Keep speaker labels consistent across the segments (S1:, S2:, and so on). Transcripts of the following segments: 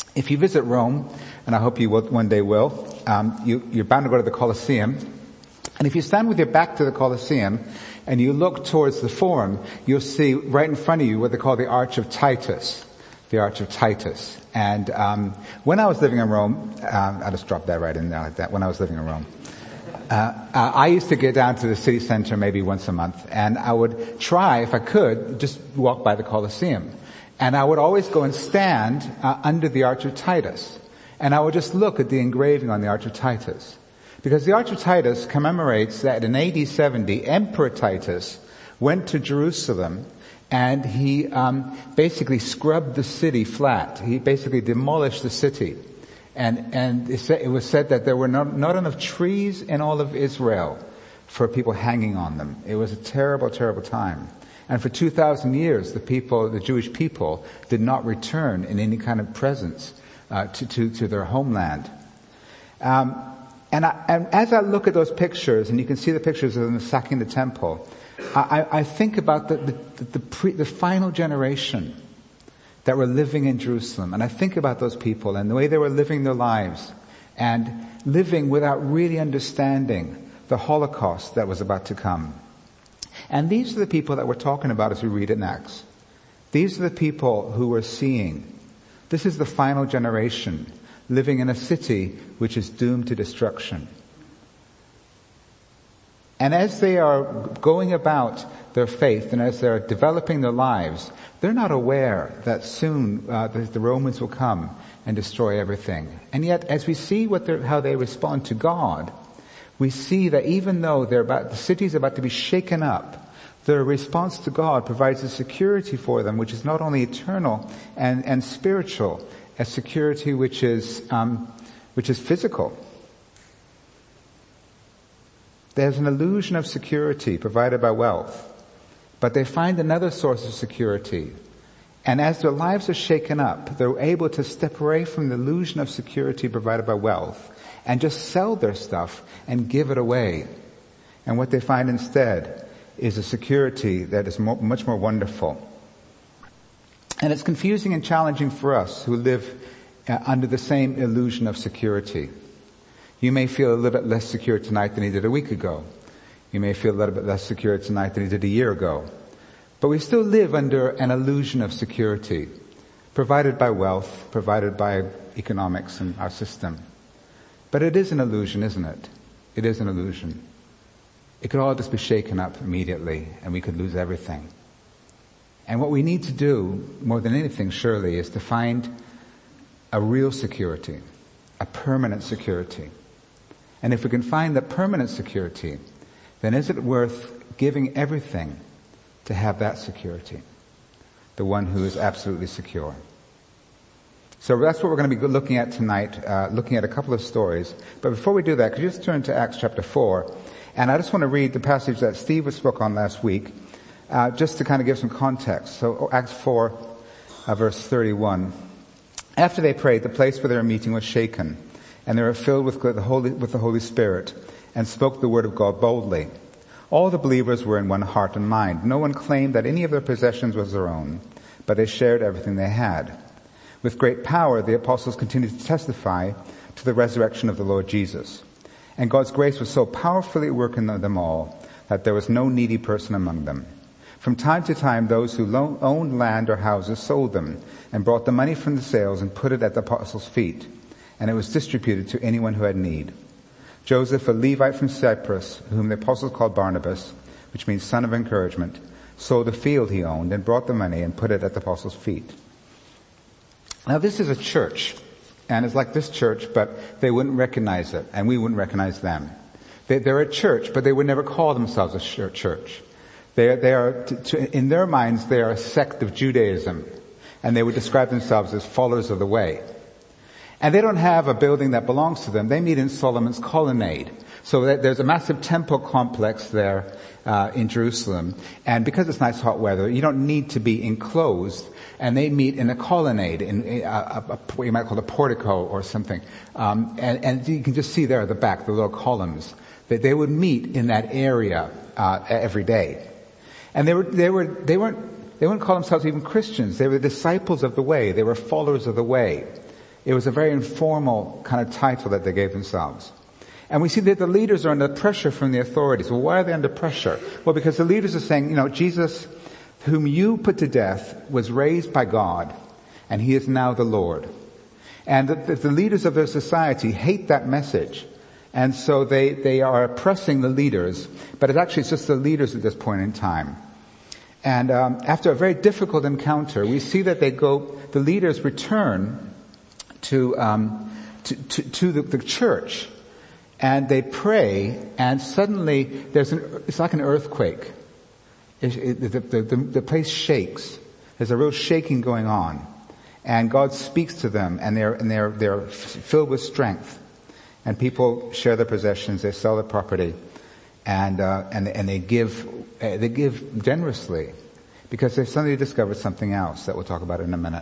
S1: If you visit Rome, and I hope you will, one day will, you're bound to go to the Colosseum. And if you stand with your back to the Colosseum and you look towards the Forum, you'll see right in front of you what they call the Arch of Titus. The Arch of Titus. And when I was living in Rome, I'll just drop that right in there like that. When I was living in Rome, I used to get down to the city center maybe once a month, and I would try, if I could, just walk by the Colosseum. And I would always go and stand under the Arch of Titus. And I would just look at the engraving on the Arch of Titus. Because the Arch of Titus commemorates that in AD 70, Emperor Titus went to Jerusalem and he basically scrubbed the city flat. He basically demolished the city. And it was said that there were not enough trees in all of Israel for people hanging on them. It was a terrible, terrible time. And for 2,000 years, the Jewish people did not return in any kind of presence to their homeland. And as I look at those pictures, and you can see the pictures of them sacking the temple, I think about the final generation that were living in Jerusalem. And I think about those people and the way they were living their lives and living without really understanding the Holocaust that was about to come. And these are the people that we're talking about as we read in Acts. These are the people who we're seeing. This is the final generation living in a city which is doomed to destruction. And as they are going about their faith and as they're developing their lives, they're not aware that soon the Romans will come and destroy everything. And yet, as we see how they respond to God, we see that even though the city is about to be shaken up, their response to God provides a security for them, which is not only eternal and spiritual, a security which is physical. There's an illusion of security provided by wealth, but they find another source of security. And as their lives are shaken up, they're able to step away from the illusion of security provided by wealth and just sell their stuff and give it away. And what they find instead is a security that is much more wonderful. And it's confusing and challenging for us who live under the same illusion of security. You may feel a little bit less secure tonight than you did a week ago. You may feel a little bit less secure tonight than you did a year ago. But we still live under an illusion of security, provided by wealth, provided by economics and our system. But it is an illusion, isn't it? It is an illusion. It could all just be shaken up immediately, and we could lose everything. And what we need to do, more than anything surely, is to find a real security, a permanent security. And if we can find that permanent security, then is it worth giving everything to have that security? The one who is absolutely secure. So that's what we're going to be looking at tonight, looking at a couple of stories. But before we do that, could you just turn to Acts chapter 4? And I just want to read the passage that Steve spoke on last week, just to kind of give some context. So Acts 4, verse 31. After they prayed, the place where they were meeting was shaken, and they were filled with the Holy Spirit, and spoke the word of God boldly. All the believers were in one heart and mind. No one claimed that any of their possessions was their own, but they shared everything they had. With great power, the apostles continued to testify to the resurrection of the Lord Jesus. And God's grace was so powerfully at work in them all that there was no needy person among them. From time to time, those who owned land or houses sold them and brought the money from the sales and put it at the apostles' feet, and it was distributed to anyone who had need. Joseph, a Levite from Cyprus, whom the apostles called Barnabas, which means son of encouragement, sold a field he owned and brought the money and put it at the apostles' feet. Now this is a church, and it's like this church, but they wouldn't recognize it, and we wouldn't recognize them. They're a church, but they would never call themselves a church. They are, in their minds, they are a sect of Judaism, and they would describe themselves as followers of the way. And they don't have a building that belongs to them. They meet in Solomon's colonnade. So there's a massive temple complex there in Jerusalem. And because it's nice hot weather, you don't need to be enclosed. And they meet in a colonnade, in what you might call a portico or something. And you can just see there at the back, the little columns. That they would meet in that area every day. And they wouldn't call themselves even Christians. They were disciples of the way. They were followers of the way. It was a very informal kind of title that they gave themselves. And we see that the leaders are under pressure from the authorities. Well, why are they under pressure? Well, because the leaders are saying, Jesus, whom you put to death, was raised by God, and he is now the Lord. And the leaders of their society hate that message. And so they are oppressing the leaders, but it's just the leaders at this point in time. And after a very difficult encounter, we see that the leaders return to the church, and they pray, and suddenly it's like an earthquake. The place shakes. There's a real shaking going on, and God speaks to them, and they're filled with strength. And people share their possessions, they sell their property, and they give generously, because they've suddenly discovered something else that we'll talk about in a minute.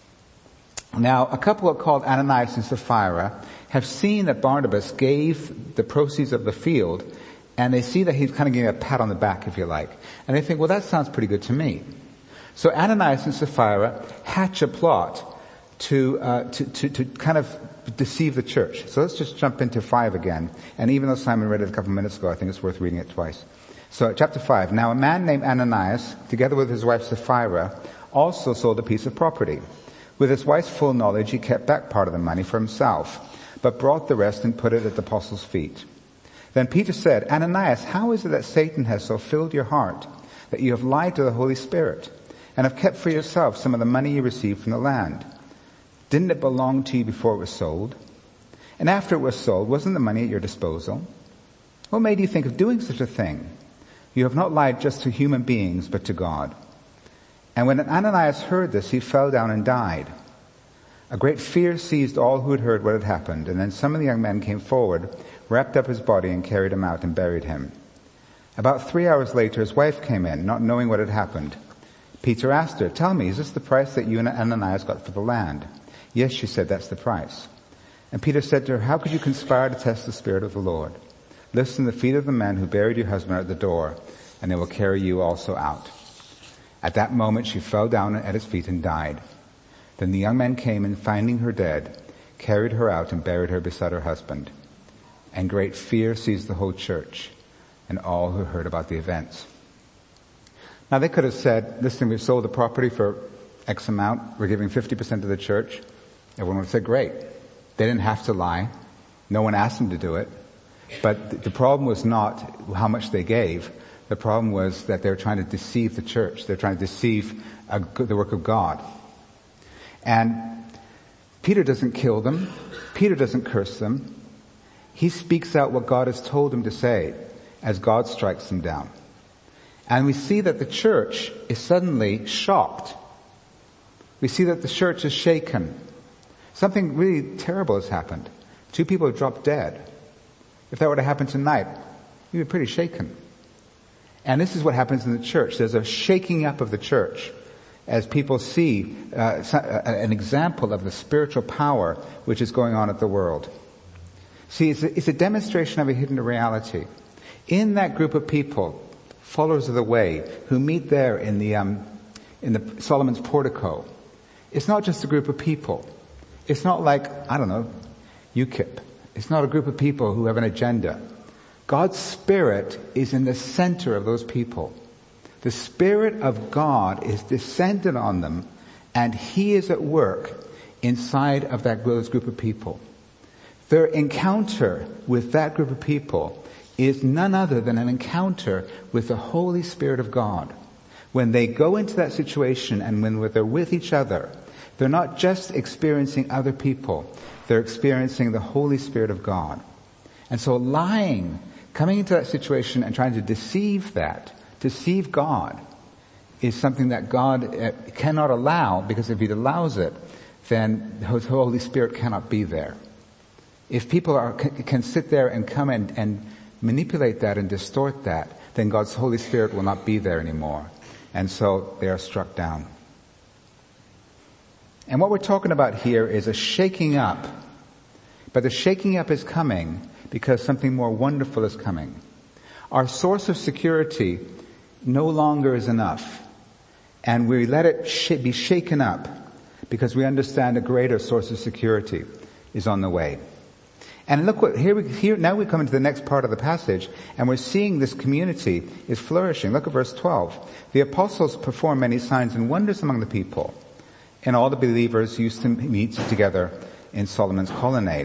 S1: Now, a couple called Ananias and Sapphira have seen that Barnabas gave the proceeds of the field, and they see that he's kind of giving a pat on the back, if you like. And they think, well, that sounds pretty good to me. So Ananias and Sapphira hatch a plot to kind of deceive the church. So let's just jump into 5 again. And even though Simon read it a couple of minutes ago, I think it's worth reading it twice. So chapter 5. Now a man named Ananias, together with his wife Sapphira, also sold a piece of property. With his wife's full knowledge, he kept back part of the money for himself, but brought the rest and put it at the apostles' feet. Then Peter said, Ananias, how is it that Satan has so filled your heart that you have lied to the Holy Spirit and have kept for yourself some of the money you received from the land? Didn't it belong to you before it was sold? And after it was sold, wasn't the money at your disposal? What made you think of doing such a thing? You have not lied just to human beings, but to God. And when Ananias heard this, he fell down and died. A great fear seized all who had heard what had happened, and then some of the young men came forward, wrapped up his body, and carried him out and buried him. About 3 hours later, his wife came in, not knowing what had happened. Peter asked her, tell me, is this the price that you and Ananias got for the land? Yes, she said, that's the price. And Peter said to her, how could you conspire to test the Spirit of the Lord? Listen, the feet of the men who buried your husband are at the door, and they will carry you also out. At that moment she fell down at his feet and died. Then the young men came, and finding her dead, carried her out and buried her beside her husband. And great fear seized the whole church and all who heard about the events. Now they could have said, listen, we've sold the property for X amount, we're giving 50% to the church. Everyone would have said, great. They didn't have to lie. No one asked them to do it. But the problem was not how much they gave. The problem was that they were trying to deceive the church. They're trying to deceive the work of God. And Peter doesn't kill them. Peter doesn't curse them. He speaks out what God has told him to say as God strikes them down. And we see that the church is suddenly shocked. We see that the church is shaken. Something really terrible has happened. 2 people have dropped dead. If that were to happen tonight, you'd be pretty shaken. And this is what happens in the church. There's a shaking up of the church as people see an example of the spiritual power which is going on at the world. See, it's a demonstration of a hidden reality. In that group of people, followers of the way, who meet there in the Solomon's portico, it's not just a group of people. It's not like, I don't know, UKIP. It's not a group of people who have an agenda. God's Spirit is in the center of those people. The Spirit of God is descended on them, and He is at work inside of those group of people. Their encounter with that group of people is none other than an encounter with the Holy Spirit of God. When they go into that situation and when they're with each other, they're not just experiencing other people, they're experiencing the Holy Spirit of God. And so lying, coming into that situation and trying to deceive God, is something that God cannot allow, because if He allows it, then the Holy Spirit cannot be there. If people can sit there and come and manipulate that and distort that, then God's Holy Spirit will not be there anymore. And so they are struck down. And what we're talking about here is a shaking up. But the shaking up is coming because something more wonderful is coming. Our source of security no longer is enough. And we let it be shaken up. because we understand a greater source of security is on the way. And look what, now we come into the next part of the passage, and we're seeing this community is flourishing. Look at verse 12. The apostles performed many signs and wonders among the people, and all the believers used to meet together in Solomon's colonnade.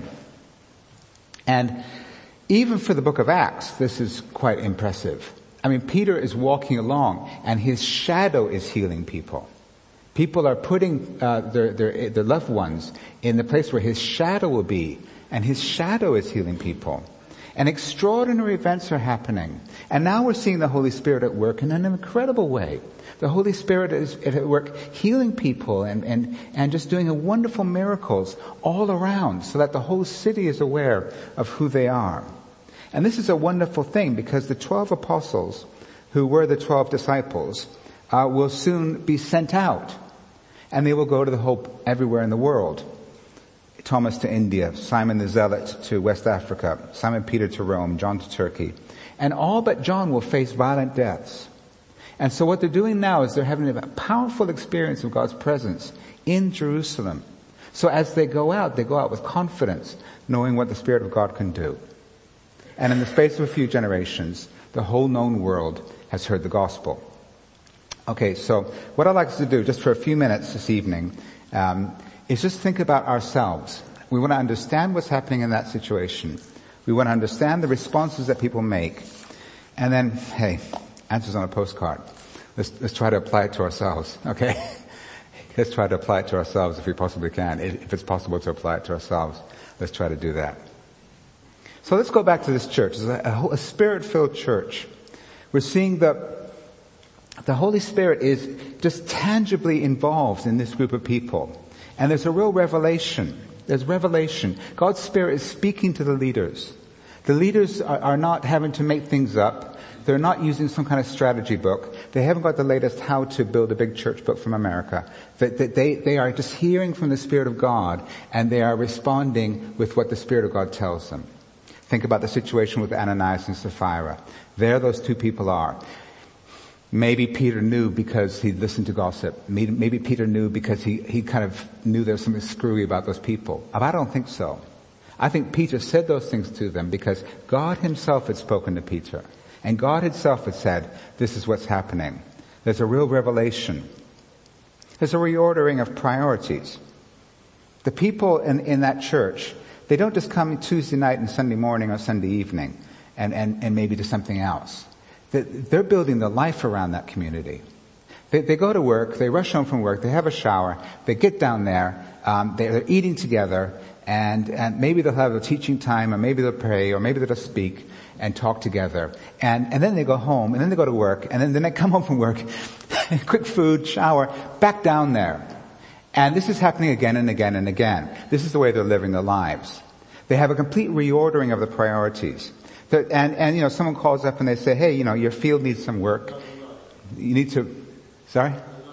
S1: And even for the book of Acts, this is quite impressive. I mean, Peter is walking along, and his shadow is healing people. People are putting their loved ones in the place where his shadow will be, and his shadow is healing people. And extraordinary events are happening. And now we're seeing the Holy Spirit at work in an incredible way. The Holy Spirit is at work healing people and just doing wonderful miracles all around, so that the whole city is aware of who they are. And this is a wonderful thing, because the 12 apostles, who were the 12 disciples, will soon be sent out. And they will go to the hope everywhere in the world. Thomas to India, Simon the Zealot to West Africa, Simon Peter to Rome, John to Turkey. And all but John will face violent deaths. And so what they're doing now is they're having a powerful experience of God's presence in Jerusalem. So as they go out with confidence, knowing what the Spirit of God can do. And in the space of a few generations, the whole known world has heard the gospel. Okay, so what I'd like us to do, just for a few minutes this evening, is just think about ourselves. We want to understand what's happening in that situation. We want to understand the responses that people make. And then, hey, answers on a postcard. Let's try to apply it to ourselves, okay? Let's try to apply it to ourselves if we possibly can. If it's possible to apply it to ourselves, let's try to do that. So let's go back to this church. It's a Spirit-filled church. We're seeing the Holy Spirit is just tangibly involved in this group of people. And there's a real revelation. There's revelation. God's Spirit is speaking to the leaders. The leaders are not having to make things up. They're not using some kind of strategy book. They haven't got the latest how to build a big church book from America. They are just hearing from the Spirit of God, and they are responding with what the Spirit of God tells them. Think about the situation with Ananias and Sapphira. There those two people are. Maybe Peter knew because he listened to gossip. Maybe Peter knew because he kind of knew there was something screwy about those people. I don't think so. I think Peter said those things to them because God himself had spoken to Peter. And God himself had said, this is what's happening. There's a real revelation. There's a reordering of priorities. The people in that church, they don't just come Tuesday night and Sunday morning or Sunday evening and maybe do something else. They're building their life around that community. They go to work, they rush home from work, they have a shower, they get down there, they're eating together, and maybe they'll have a teaching time, or maybe they'll pray, or maybe they'll just speak and talk together. And then they go home, and then they go to work, and then they come home from work, quick food, shower, back down there. And this is happening again and again and again. This is the way they're living their lives. They have a complete reordering of the priorities. And someone calls up and they say, hey, your field needs some work. You need to, sorry?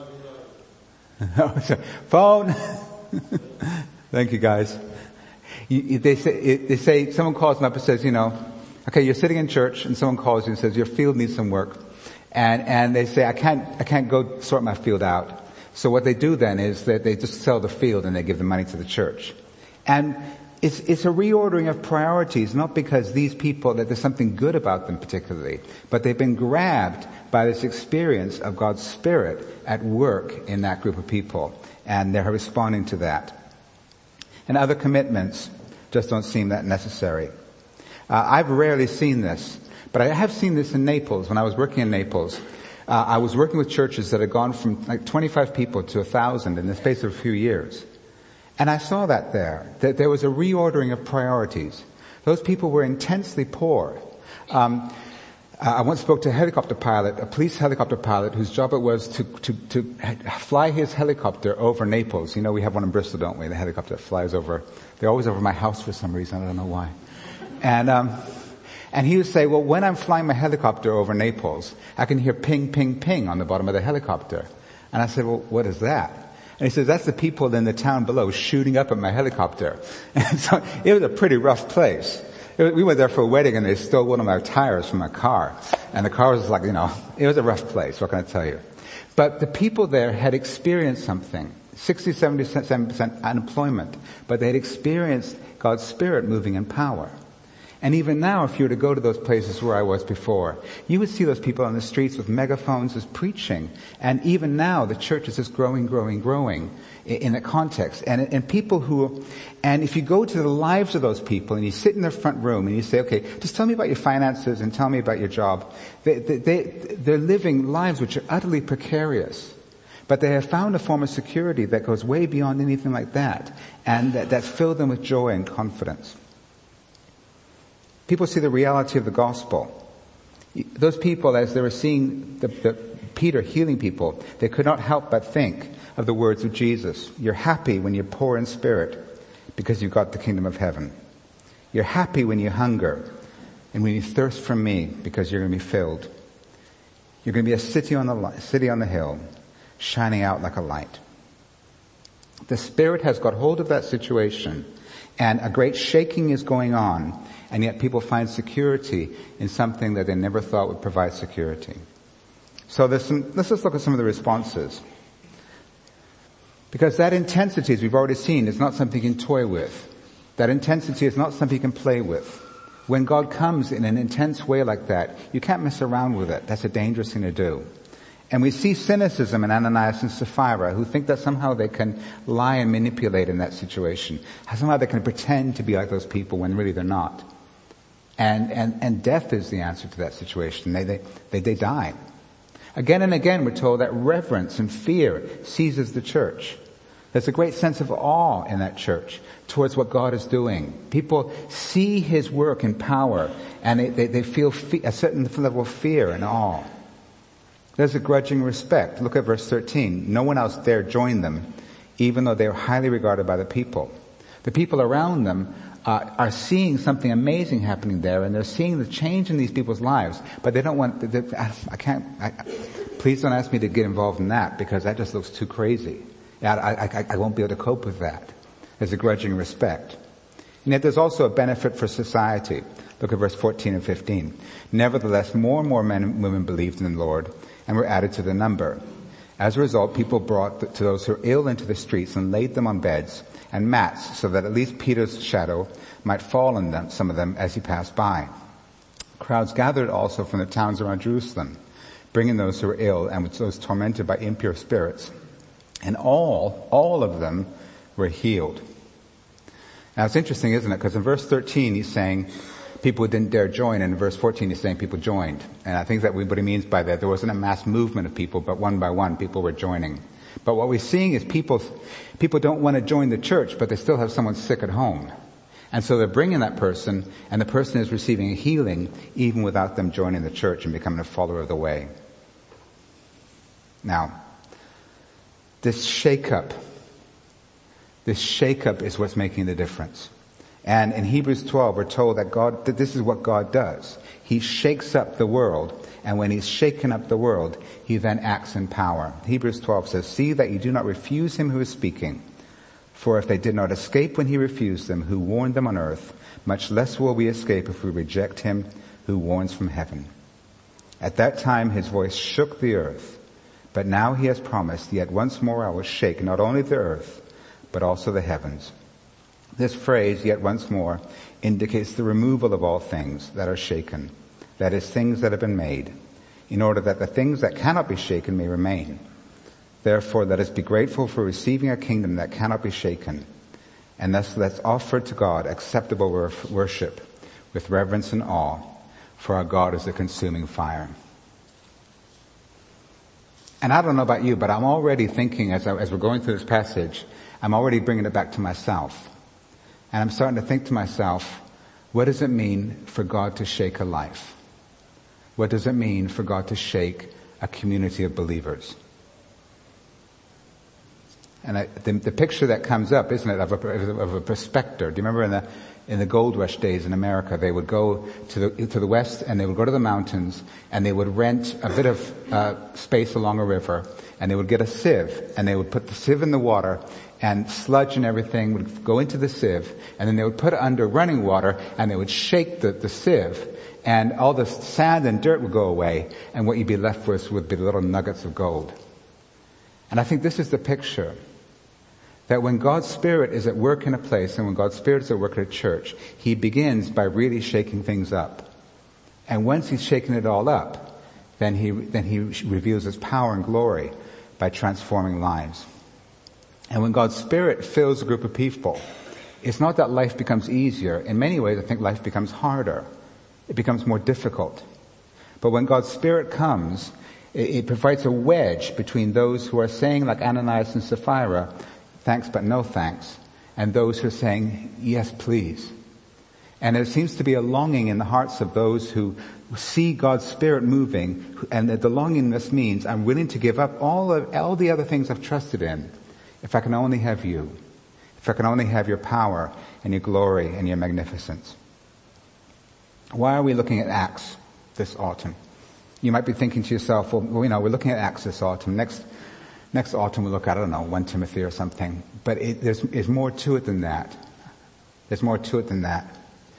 S1: Phone. Thank you, guys. They say, someone calls them up and says, okay, you're sitting in church and someone calls you and says, your field needs some work. And they say, I can't go sort my field out. So what they do then is that they just sell the field and they give the money to the church. And it's a reordering of priorities, not because these people, that there's something good about them particularly, but they've been grabbed by this experience of God's Spirit at work in that group of people, and they're responding to that. And other commitments just don't seem that necessary. I've rarely seen this, but I have seen this in Naples. When I was working in Naples, I was working with churches that had gone from like 25 people to 1,000 in the space of a few years. And I saw that there was a reordering of priorities. Those people were intensely poor. I once spoke to a police helicopter pilot, whose job it was to fly his helicopter over Naples. We have one in Bristol, don't we? The helicopter flies over. They're always over my house for some reason. I don't know why. And he would say, well, when I'm flying my helicopter over Naples, I can hear ping, ping, ping on the bottom of the helicopter. And I said, well, what is that? And he says, that's the people in the town below shooting up at my helicopter. And so it was a pretty rough place. We went there for a wedding and they stole one of my tires from my car. And the car was like, it was a rough place. What can I tell you? But the people there had experienced something. 67% unemployment, but they had experienced God's Spirit moving in power. And even now, if you were to go to those places where I was before, you would see those people on the streets with megaphones just preaching. And even now, the church is just growing in that context. And people and if you go to the lives of those people and you sit in their front room and you say, okay, just tell me about your finances and tell me about your job. They're living lives which are utterly precarious. But they have found a form of security that goes way beyond anything like that. And that's filled them with joy and confidence. People see the reality of the gospel. Those people, as they were seeing Peter healing people, they could not help but think of the words of Jesus. You're happy when you're poor in spirit because you've got the kingdom of heaven. You're happy when you hunger and when you thirst for me because you're going to be filled. You're going to be a city on the hill, shining out like a light. The Spirit has got hold of that situation, and a great shaking is going on, and yet people find security in something that they never thought would provide security. So let's just look at some of the responses. Because that intensity, as we've already seen, is not something you can toy with. That intensity is not something you can play with. When God comes in an intense way like that, you can't mess around with it. That's a dangerous thing to do. And we see cynicism in Ananias and Sapphira, who think that somehow they can lie and manipulate in that situation. Somehow they can pretend to be like those people when really they're not. And death is the answer to that situation. They die. Again and again we're told that reverence and fear seizes the church. There's a great sense of awe in that church towards what God is doing. People see His work in power, and they feel a certain level of fear and awe. There's a grudging respect. Look at verse 13. No one else dared join them, even though they were highly regarded by the people. The people around them are seeing something amazing happening there, and they're seeing the change in these people's lives, but they don't want, please don't ask me to get involved in that, because that just looks too crazy. I won't be able to cope with that. There's a grudging respect. And yet there's also a benefit for society. Look at verse 14 and 15. Nevertheless, more and more men and women believed in the Lord, and were added to the number. As a result, people brought to those who were ill into the streets and laid them on beds and mats, so that at least Peter's shadow might fall on them, some of them, as he passed by. Crowds gathered also from the towns around Jerusalem, bringing those who were ill and those tormented by impure spirits. And all of them were healed. Now it's interesting, isn't it? Because in verse 13 he's saying people didn't dare join, and in verse 14 he's saying people joined. And I think that what he means by that, there wasn't a mass movement of people, but one by one people were joining. But what we're seeing is people don't want to join the church, but they still have someone sick at home. And so they're bringing that person, and the person is receiving a healing even without them joining the church and becoming a follower of the way. Now, this shake-up is what's making the difference. And in Hebrews 12, we're told that this is what God does. He shakes up the world, and when He's shaken up the world, He then acts in power. Hebrews 12 says, "See that you do not refuse Him who is speaking. For if they did not escape when He refused them, who warned them on earth, much less will we escape if we reject Him who warns from heaven. At that time His voice shook the earth, but now He has promised, yet once more I will shake not only the earth, but also the heavens." This phrase, "yet once more," indicates the removal of all things that are shaken, that is, things that have been made, in order that the things that cannot be shaken may remain. Therefore, let us be grateful for receiving a kingdom that cannot be shaken, and thus let's offer to God acceptable worship with reverence and awe, for our God is a consuming fire. And I don't know about you, but I'm already thinking, as we're going through this passage, I'm already bringing it back to myself. And I'm starting to think to myself, what does it mean for God to shake a life? What does it mean for God to shake a community of believers? And the picture that comes up, isn't it, of a prospector? Do you remember in the gold rush days in America, they would go to the west and they would go to the mountains and they would rent a bit of space along a river, and they would get a sieve and they would put the sieve in the water, and sludge and everything would go into the sieve, and then they would put it under running water, and they would shake the sieve, and all the sand and dirt would go away, and what you'd be left with would be little nuggets of gold. And I think this is the picture. That when God's Spirit is at work in a place and when God's Spirit is at work at a church, He begins by really shaking things up. And once He's shaken it all up, then He reveals His power and glory by transforming lives. And when God's Spirit fills a group of people, it's not that life becomes easier. In many ways, I think life becomes harder. It becomes more difficult. But when God's Spirit comes, it provides a wedge between those who are saying, like Ananias and Sapphira, thanks but no thanks, and those who are saying, yes, please. And there seems to be a longing in the hearts of those who see God's Spirit moving, and that the longingness means I'm willing to give up all the other things I've trusted in if I can only have you, if I can only have your power and your glory and your magnificence. Why are we looking at Acts this autumn? You might be thinking to yourself, well, we're looking at Acts this autumn. Next autumn we'll look at, 1 Timothy or something. But there's more to it than that. There's more to it than that.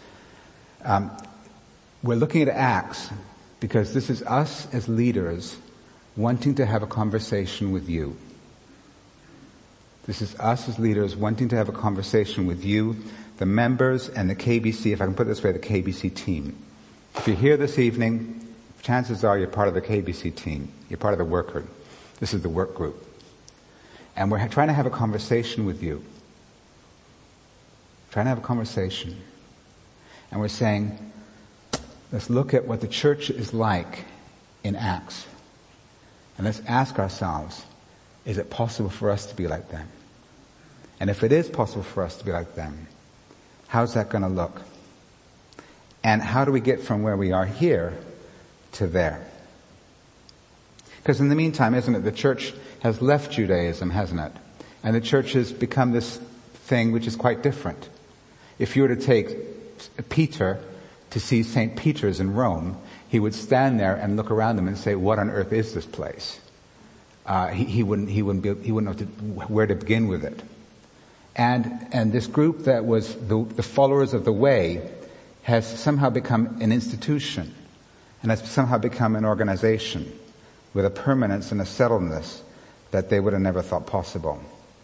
S1: We're looking at Acts because this is us as leaders wanting to have a conversation with you. This is us as leaders wanting to have a conversation with you, the members and the KBC, if I can put it this way, the KBC team. If you're here this evening, chances are you're part of the KBC team. You're part of the work group. This is the work group. And we're trying to have a conversation with you. Trying to have a conversation. And we're saying, let's look at what the church is like in Acts. And let's ask ourselves, is it possible for us to be like them? And if it is possible for us to be like them, how's that going to look? And how do we get from where we are here to there? Because in the meantime, isn't it, the church has left Judaism, hasn't it? And the church has become this thing which is quite different. If you were to take Peter to see St. Peter's in Rome, he would stand there and look around him and say, what on earth is this place? He wouldn't know where to begin with it. And this group that was the followers of the way has somehow become an institution and has somehow become an organization with a permanence and a settledness that they would have never thought possible.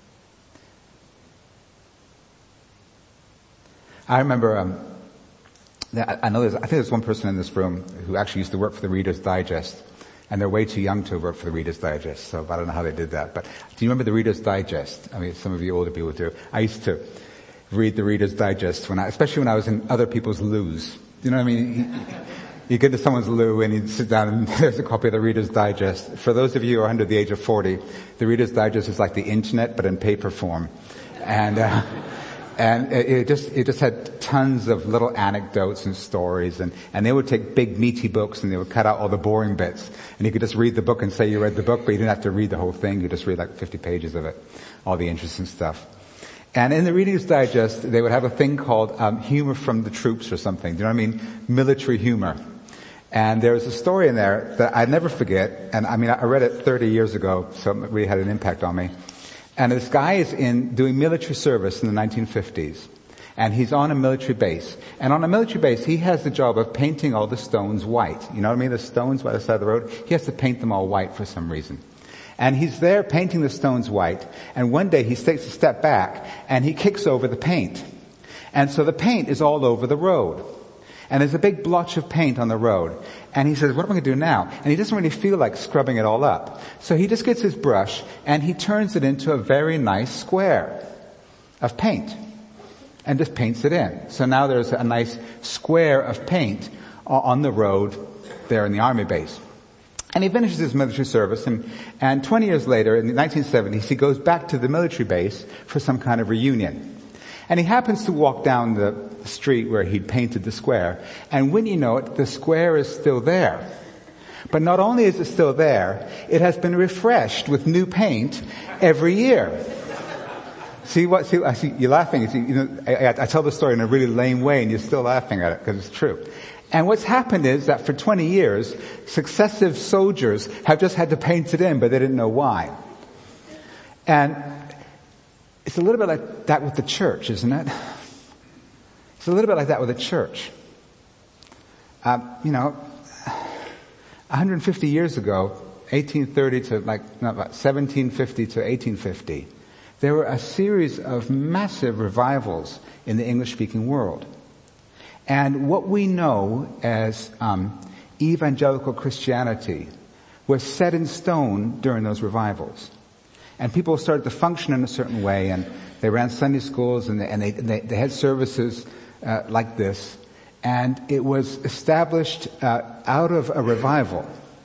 S1: I remember, I think there's one person in this room who actually used to work for the Reader's Digest, and they're way too young to work for the Reader's Digest, so I don't know how they did that. But do you remember the Reader's Digest? I mean, some of you older people do. I used to read the Reader's Digest especially when I was in other people's loos. You know what I mean? You get to someone's loo and you sit down and there's a copy of the Reader's Digest. For those of you who are under the age of 40, the Reader's Digest is like the internet but in paper form. And it just had tons of little anecdotes and stories, and they would take big meaty books and they would cut out all the boring bits. And you could just read the book and say you read the book, but you didn't have to read the whole thing. You just read like 50 pages of it, all the interesting stuff. And in the Reader's Digest, they would have a thing called humor from the troops or something. Do you know what I mean? Military humor. And there was a story in there that I'd never forget. And I mean, I read it 30 years ago, so it really had an impact on me. And this guy is doing military service in the 1950s. And he's on a military base. And on a military base, he has the job of painting all the stones white. You know what I mean? The stones by the side of the road. He has to paint them all white for some reason. And he's there painting the stones white. And one day he takes a step back and he kicks over the paint. And so the paint is all over the road. And there's a big blotch of paint on the road. And he says, what am I going to do now? And he doesn't really feel like scrubbing it all up. So he just gets his brush and he turns it into a very nice square of paint. And just paints it in. So now there's a nice square of paint on the road there in the army base. And he finishes his military service, and 20 years later, in the 1970s, he goes back to the military base for some kind of reunion. And he happens to walk down the street where he'd painted the square, and when you know it, the square is still there. But not only is it still there, it has been refreshed with new paint every year. See, you're laughing. I tell the story in a really lame way, and you're still laughing at it because it's true. And what's happened is that for 20 years, successive soldiers have just had to paint it in, but they didn't know why. And it's a little bit like that with the church, isn't it? It's a little bit like that with the church. 150 years ago, 1750 to 1850, there were a series of massive revivals in the English-speaking world. And what we know as evangelical Christianity was set in stone during those revivals. And people started to function in a certain way, and they ran Sunday schools, and they had services like this. And it was established out of a revival.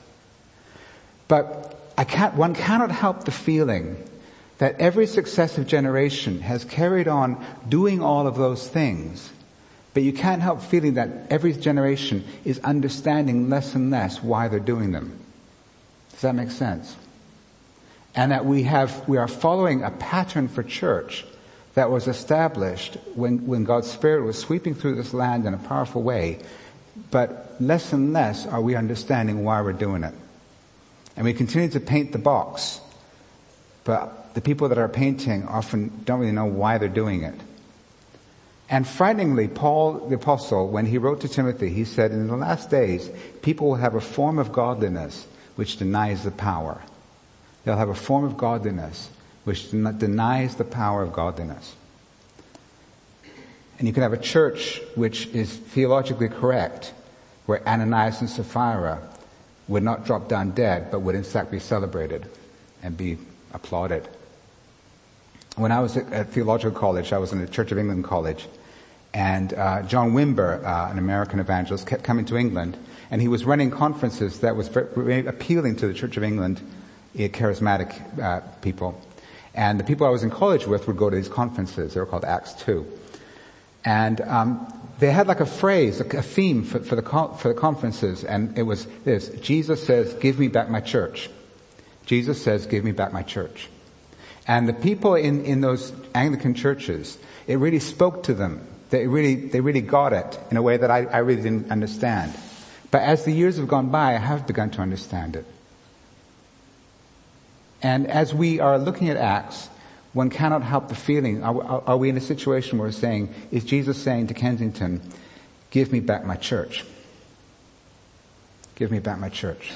S1: But one cannot help the feeling that every successive generation has carried on doing all of those things. But you can't help feeling that every generation is understanding less and less why they're doing them. Does that make sense? And that we are following a pattern for church that was established when God's Spirit was sweeping through this land in a powerful way. But less and less are we understanding why we're doing it. And we continue to paint the box. But the people that are painting often don't really know why they're doing it. And frighteningly, Paul the Apostle, when he wrote to Timothy, he said, in the last days, people will have a form of godliness which denies the power. They'll have a form of godliness which denies the power of godliness. And you can have a church which is theologically correct, where Ananias and Sapphira would not drop down dead, but would in fact be celebrated and be applauded. When I was at theological college, I was in the Church of England college, and John Wimber, an American evangelist, kept coming to England, and he was running conferences that was very appealing to the Church of England, charismatic people. And the people I was in college with would go to these conferences. They were called Acts 2. And they had like a phrase, a theme for the conferences, and it was this: Jesus says, "Give me back my church." Jesus says, "Give me back my church." And the people in those Anglican churches, it really spoke to them. They really got it in a way that I really didn't understand. But as the years have gone by, I have begun to understand it. And as we are looking at Acts, one cannot help the feeling, are we in a situation where we're saying, is Jesus saying to Kensington, "Give me back my church. Give me back my church"?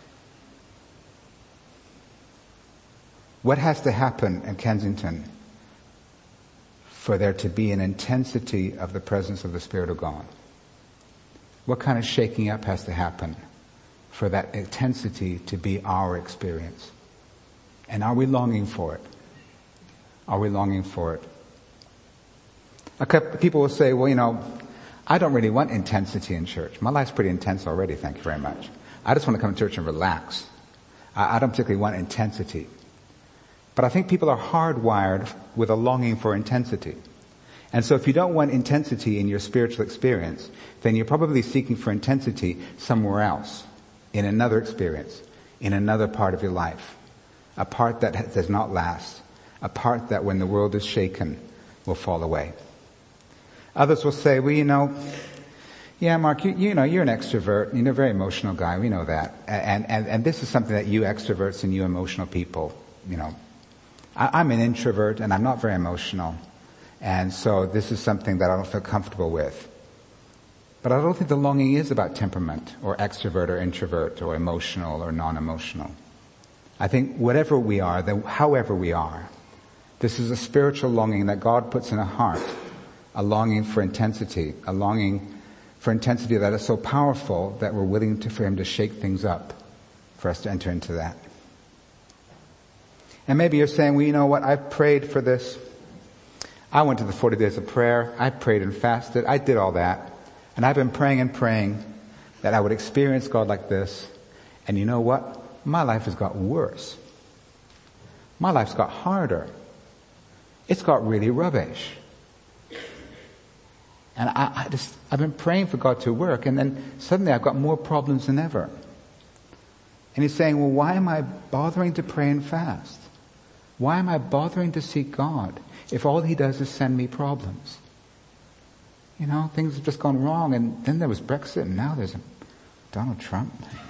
S1: What has to happen in Kensington for there to be an intensity of the presence of the Spirit of God? What kind of shaking up has to happen for that intensity to be our experience? And are we longing for it? Are we longing for it? A couple people will say, well, I don't really want intensity in church. My life's pretty intense already, thank you very much. I just want to come to church and relax. I don't particularly want intensity. But I think people are hardwired with a longing for intensity. And so if you don't want intensity in your spiritual experience, then you're probably seeking for intensity somewhere else, in another experience, in another part of your life. A part that does not last. A part that when the world is shaken will fall away. Others will say, well, yeah, Mark, you're an extrovert. You're a very emotional guy. We know that. And this is something that you extroverts and you emotional people, I'm an introvert and I'm not very emotional. And so this is something that I don't feel comfortable with. But I don't think the longing is about temperament or extrovert or introvert or emotional or non-emotional. I think whatever we are, however we are, this is a spiritual longing that God puts in a heart, a longing for intensity, a longing for intensity that is so powerful that we're willing for Him to shake things up for us to enter into that. And maybe you're saying, well, you know what, I've prayed for this. I went to the 40 days of prayer. I prayed and fasted. I did all that. And I've been praying and praying that I would experience God like this. And you know what? My life has got worse. My life's got harder. It's got really rubbish. And I've been praying for God to work, and then suddenly I've got more problems than ever. And He's saying, well, why am I bothering to pray and fast? Why am I bothering to seek God if all He does is send me problems? Things have just gone wrong, and then there was Brexit, and now there's Donald Trump.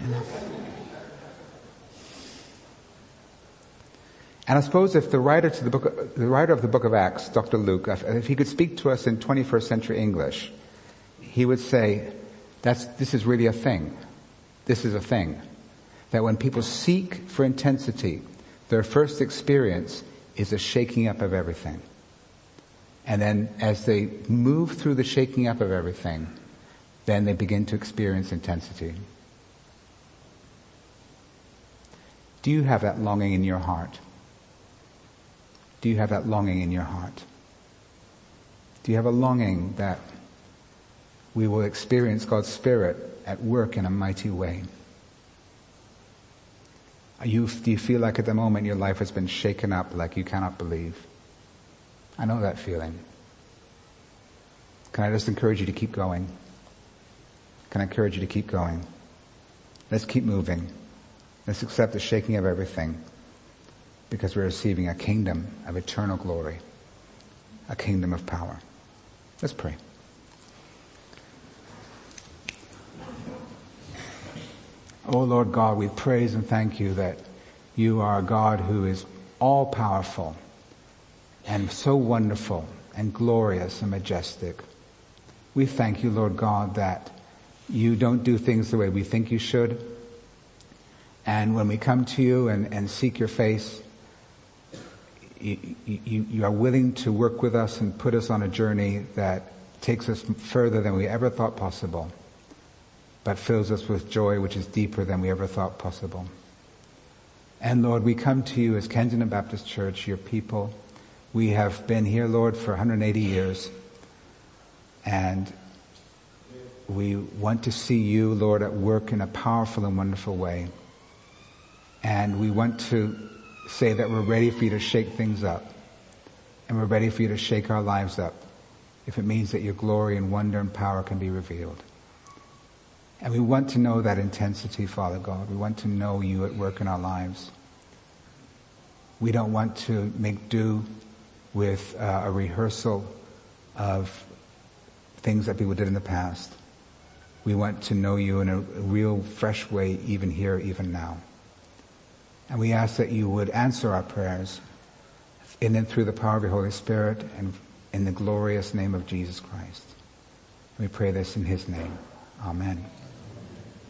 S1: And I suppose if the writer of the book of Acts, Dr. Luke, if he could speak to us in 21st century English, he would say, this is really a thing. This is a thing. That when people seek for intensity, their first experience is a shaking up of everything. And then as they move through the shaking up of everything, then they begin to experience intensity. Do you have that longing in your heart? Do you have that longing in your heart? Do you have a longing that we will experience God's Spirit at work in a mighty way? Do you feel like at the moment your life has been shaken up like you cannot believe? I know that feeling. Can I just encourage you to keep going? Can I encourage you to keep going? Let's keep moving. Let's accept the shaking of everything, because we're receiving a kingdom of eternal glory, a kingdom of power. Let's pray. Oh Lord God, we praise and thank you that you are a God who is all powerful and so wonderful and glorious and majestic. We thank you, Lord God, that you don't do things the way we think you should. And when we come to you and seek your face, you are willing to work with us and put us on a journey that takes us further than we ever thought possible, but fills us with joy which is deeper than we ever thought possible. And Lord, we come to you as Kensington Baptist Church, your people. We have been here, Lord, for 180 years. And we want to see you, Lord, at work in a powerful and wonderful way. And we want to say that we're ready for you to shake things up. And we're ready for you to shake our lives up, if it means that your glory and wonder and power can be revealed. And we want to know that intensity, Father God. We want to know you at work in our lives. We don't want to make do with a rehearsal of things that people did in the past. We want to know you in a real, fresh way, even here, even now. And we ask that you would answer our prayers in and through the power of your Holy Spirit and in the glorious name of Jesus Christ. We pray this in his name. Amen.